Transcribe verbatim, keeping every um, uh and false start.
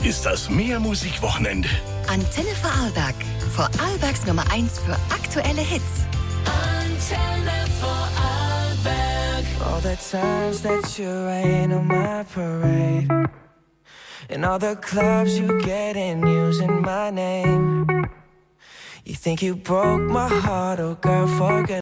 ist das Mehrmusikwochenende. Antenne Vorarlberg. Vorarlbergs Nummer eins für aktuelle Hits. Antenne Vorarlberg. All the times that you rain on my parade, and all the clubs you get in using my name. You think you broke my heart, oh girl, forget